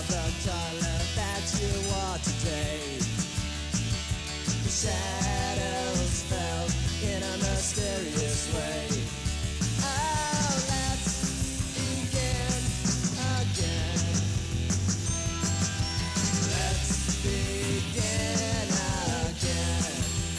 the color that you wore today. The shadows fell in a mysterious way. Oh, let's begin again. Let's begin again.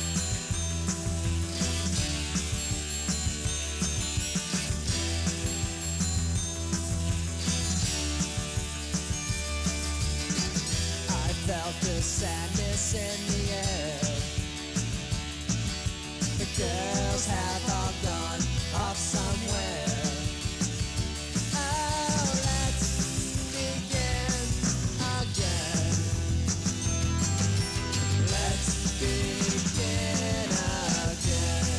I felt the sadness in the air. The girls have all gone off somewhere. Oh, let's begin again. Let's begin again.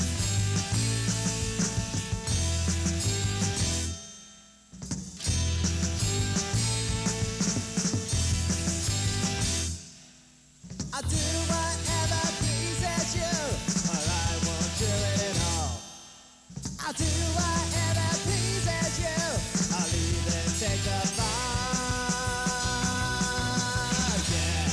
I'll do whatever pleases you, or I won't do it at all. I'll do whatever pleases you. I'll even take the fall. Yeah.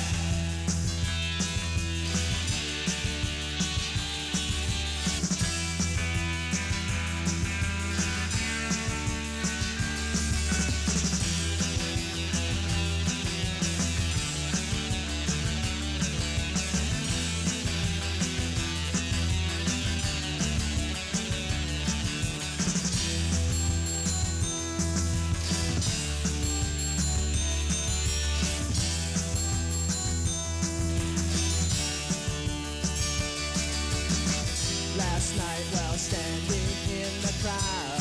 Last night while standing in the crowd,